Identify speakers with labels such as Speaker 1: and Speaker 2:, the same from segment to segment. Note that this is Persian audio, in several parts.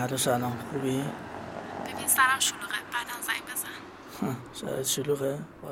Speaker 1: الو سلام، خوبی؟
Speaker 2: ببین سرم شلوغه، بعدم زنگ بزن.
Speaker 1: سرت شلوغه؟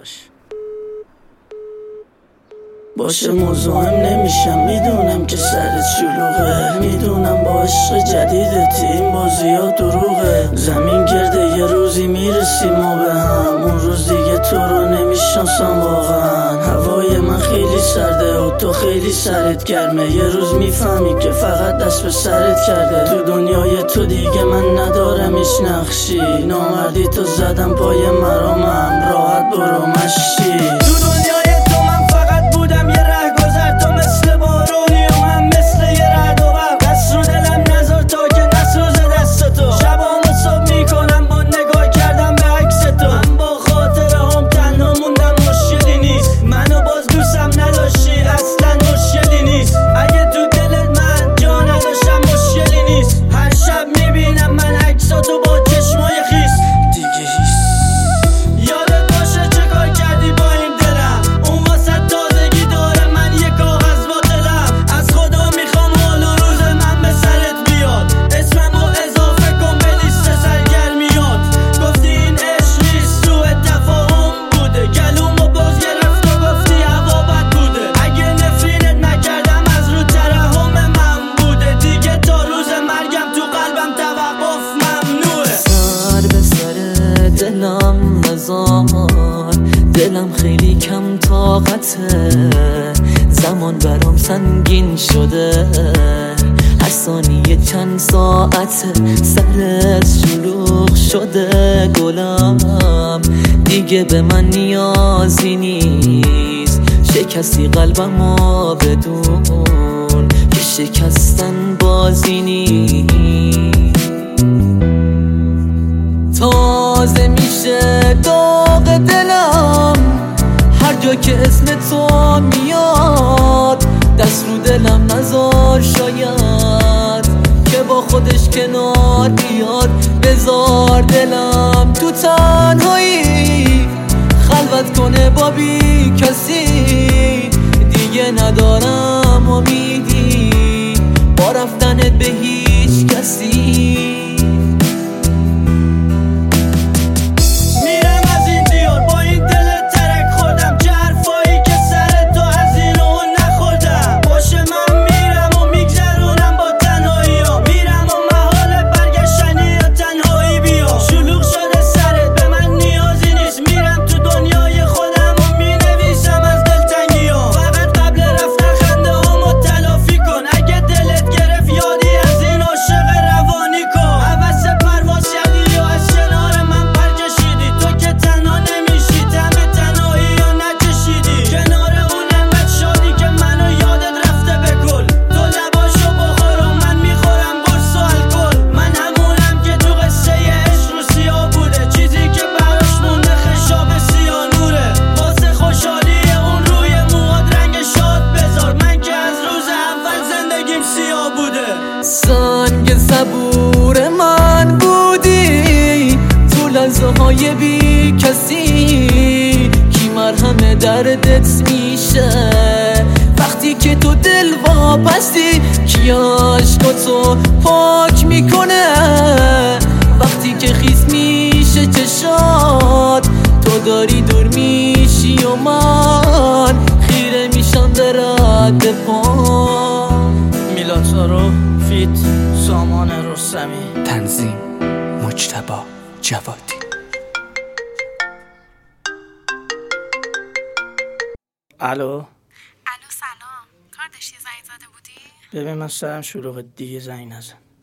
Speaker 1: باشه مزاحم نمیشم، میدونم که سرت شلوغه، میدونم با عشق جدیدت این بازی ها دروغه. زمین گرده یه روزی میرسیم ما به هم، اون روز دیگه تو رو نمیشناسم واقعا. هوای من خیلی سرده و تو خیلی سرت گرمه، یه روز میفهمی که فقط دست به سرت کرده. تو دنیای تو دیگه من ندارم هیچ نقشی، نامردی تو زدم پای مرامم، راحت برو مشی. تو دنیای تو من فقط بودم یه رهگذر، تو مثل بارونی و من مثل یه رعد و برق. دست رو دلم نذار تا که نسوزه دست تو، شبامو صبح میکنم با نگاه کردم به عکس تو. من با خاطره هم تنها موندم، مشکلی نیست، منو باز دوستم نداشتی اصلا مشکلی نیست. اگه تو دلت من جا نداشتم مشکلی نیست، هر شب میبینم من عکساتو با چشمای خیس. دیگه هیچ یادت باشه چه کار کردی با این دلم، اون واسه تازگی داره من یه کاغذ با دلم. از خدا میخوام حال و روز من به سرت بیاد، اسممو اضافه کن به لیست سرگرمیات. گفتی این عشق نیست سوء تفاهم بوده، گلومو باز گرفت و گفتی هوا بد بوده. اگه نفرینت نکردم از رو ترحم من بوده، دیگه تا روز مرگم تو قلبم توقف ممنوعه.
Speaker 3: سر به سر دلم نزار، دلم خیلی کم طاقته، زمان برام سنگین شده، هر ثانیه چند ساعته. سرت شلوغ شده گلم، دیگه به من نیازی نیست، شکستی قلبمو بدون که شکستن بازی نیست. تازه میشه داغ دلم هر جا که اسم تو میاد، دست رو دلم نذار شاید که با خودش کنار بیاد. بذار دلم تو تنهایی خلوت کنه با بی کسی، دیگه ندارم امیدی با رفتنت به هیچ کسی. سنگ صبور من بودی تو لحظه های بی کسی، کی مرهم دردت میشه وقتی که تو دل واپسی، کی عشقاتو پاک میکنه وقتی که خیس میشه چشات. تو داری دور میشی و من خیره میشم به رد پا.
Speaker 1: میلاد سارو فیت سامان رستمی،
Speaker 4: تنظیم مجتبی جوادی.
Speaker 1: الو
Speaker 2: الو سلام، کار داشتی زنگ زده بودی؟
Speaker 1: ببین من سرم شلوغه، دیگه زنگ نزن.